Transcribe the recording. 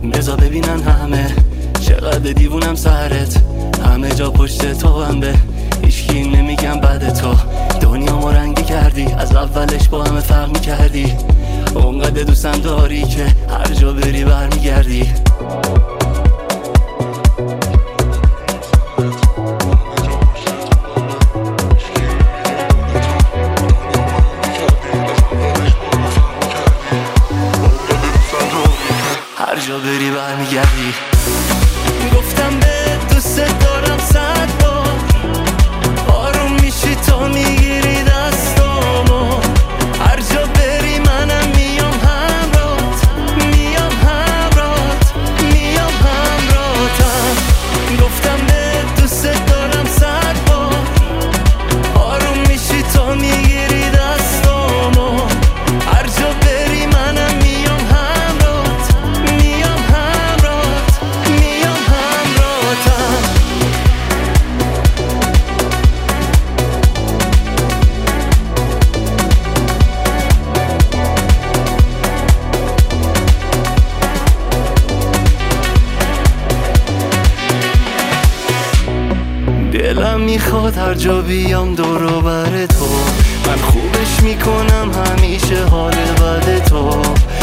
بذار ببینن همه چقدر دیوونم سرت، همه جا پشت تو هم به هیچکی نمیگم بعد تو. دنیا ما رنگی کردی، از اولش با همه فرق میکردی، اونقدر دوستم داری که هر جا بری برمیگردی. هر جا بری برمیگردی. گفتم به دوست دارم 100 بار، آروم میشی تا میگیری دستامو، هر جا بری منم میام همراهت، میام همراهت، میام همراهتم. گفتم به دوست دارم 100 بار، آروم میشی تا میگیری دستامو، هر جا بری منم میام همراهت، میام همراهت، میام همراهتم. دلم میخواد هر جا بیام دور و بر تو، من خوبش میکنم همیشه حال بد تو.